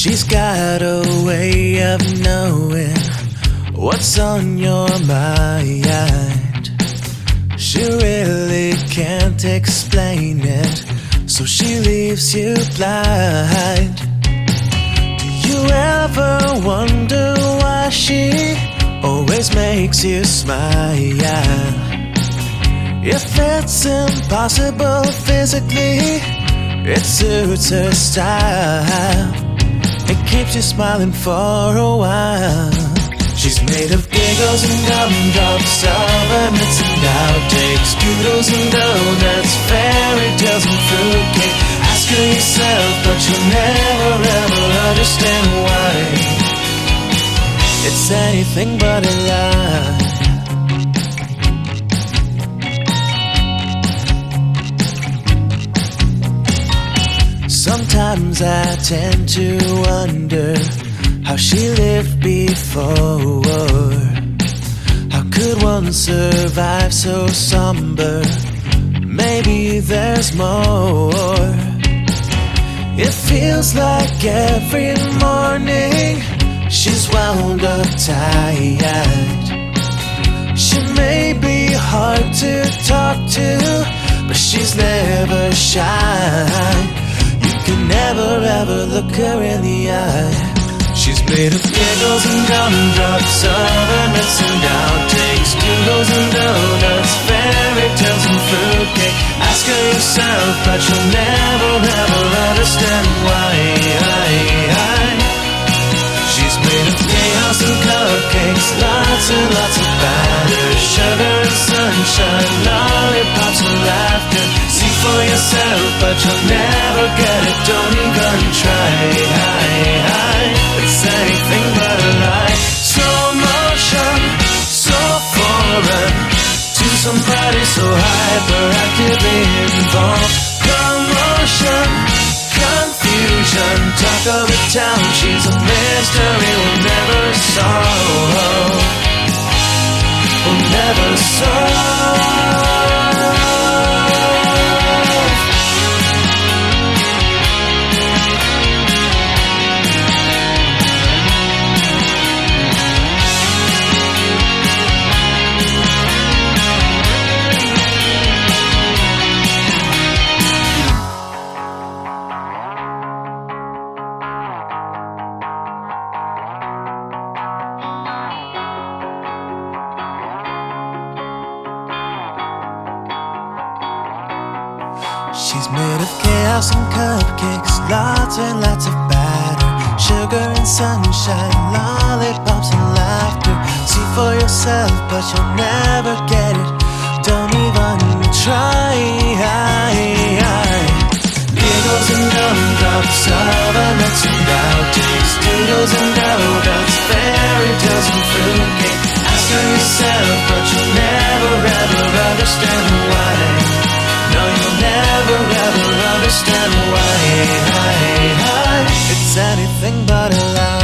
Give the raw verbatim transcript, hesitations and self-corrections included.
She's got a way of knowing what's on your mind. She really can't explain it, so she leaves you blind. Do you ever wonder why she always makes you smile? If it's impossible physically, it suits her style. It keeps you smiling for a while. She's made of giggles and gumdrops, elements and outtakes, doodles and donuts, fairy tales and fruitcake. Ask her yourself, but you'll never ever understand why. It's anything but a lie. Sometimes I tend to wonder how she lived before. How could one survive so somber? Maybe there's more. It feels like every morning she's wound up tight. She may be hard to talk to, but she's never shy. You can never ever look her in the eye. She's made of giggles and gumdrops, elements and outtakes, doodles and donuts, fairy tales and fruitcake. Ask her yourself, but you'll never ever understand why. She's made of chaos and cupcakes, lots and lots of batter, sugar and sunshine, lollipops and laughter. See for yourself, but you'll never get it, don't even try. It's anything but a lie. Slow motion, so foreign to somebody so hyperactively involved. Commotion, confusion, talk of the town. She's a mystery we'll never solve. We'll never solve. She's made of chaos and cupcakes, lots and lots of batter, sugar and sunshine, lollipops and laughter. See for yourself, but you'll never get it, don't even try. Giggles and gumdrops, elements and outtakes, doodles and donuts, fairy tales and fruitcake. Ask her yourself, but you'll never ever understand why. No, you'll never ever understand why. It's anything but a lie.